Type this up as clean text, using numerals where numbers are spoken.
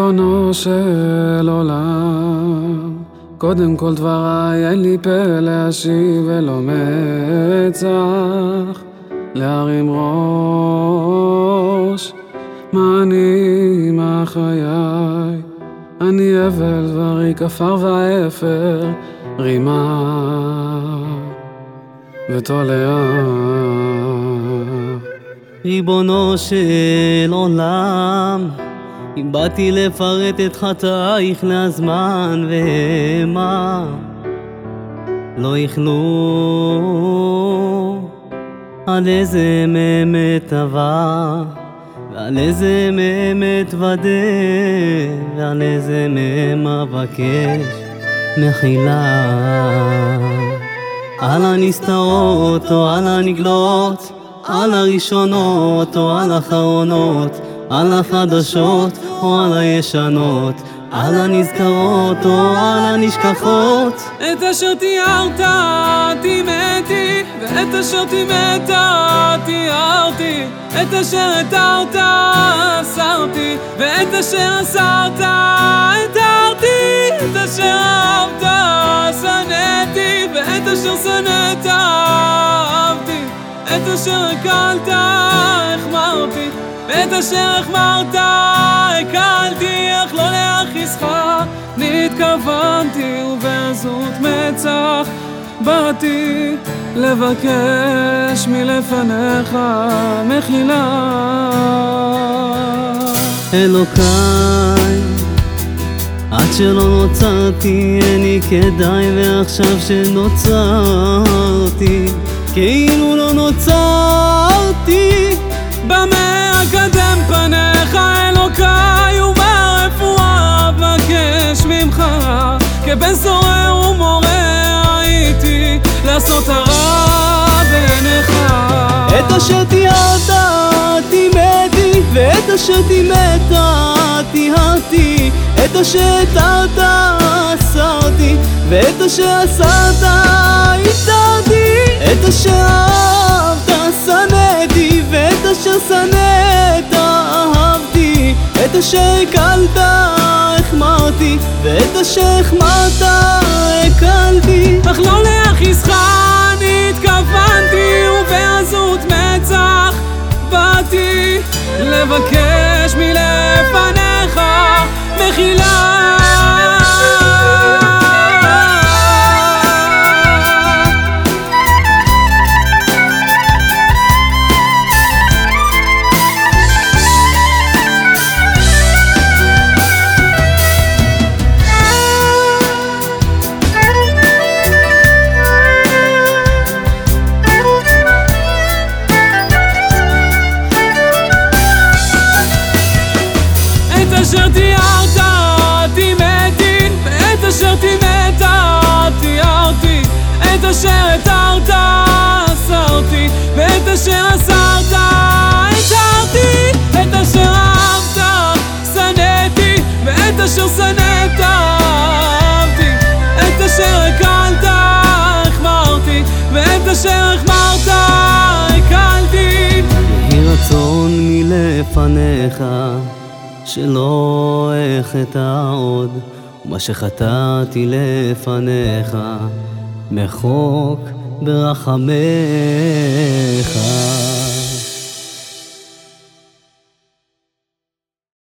ריבונו של עולם, קודם כל דבריי אין לי פה להשיב ולא מצח להרים ראש. מה אני, מה חיי? אני אבל דברי כפר ואפר, רימה ותולעה. ריבונו של עולם, אם באתי לפרט את חטאייך להזמן והמה לא יכלו על איזה מאמת עבר ועל איזה מאמת ודה ועל איזה מהם אבקש מחילה. על הנסתרות או על הנגלות, על הראשונות או על האחרונות, על החדשות או על הישנות, על הנזכרות או על הנשכחות. את אשר תיארת תימאתי, ואת אשר טימאת תיארתי, את אשר התרת אסרתי, ואת אשר אסרת התרתי, את אשר אהבת שנאתי, ואת אשר שנאת אהבתי, את אשר הקלת החמרתי, ואת אשר החמרת הקלתי, אך לא להכעיסך נתכוונתי, ובעזות מצח באתי לבקש מלפניך מחילה. אלוקיי, עד שלא נוצרתי איני כדאי, ועכשיו שנוצרתי כאילו לא נוצרתי. במה אקדם פניך אלוקיי, ומה רפואה אבקש ממך? כבן סורר ומורה הייתי לעשות הרע בעיניך. את אשר תיארת תימאתי, ואת אשר טימאת טיהרתי, את אשר התרת אסרתי, ואת אשר אסרת התרתי, את אשר אהבת שנאתי, ואת אשר שנאת אהבתי, את אשר הקלת החמרתי, ואת אשר החמרת הקלתי, אך לא להכעיסך נתכוונתי, ובעזות מצח באתי לבקש מלפניך מחילה. את אשר תיארת תימאתי, ואת אשר טימאת תיארתי, את אשר התרת אסרתי, ואת אשר אסרת התרתי, את אשר אהבת שנאתי, ואת אשר שנאת אהבתי, את אשר הקלת החמרתי, ואת אשר החמרת הקלתי. יהי רצון מלפניך שלא אחטא עוד, ומה שחטאתי לפניך מחוק ברחמך.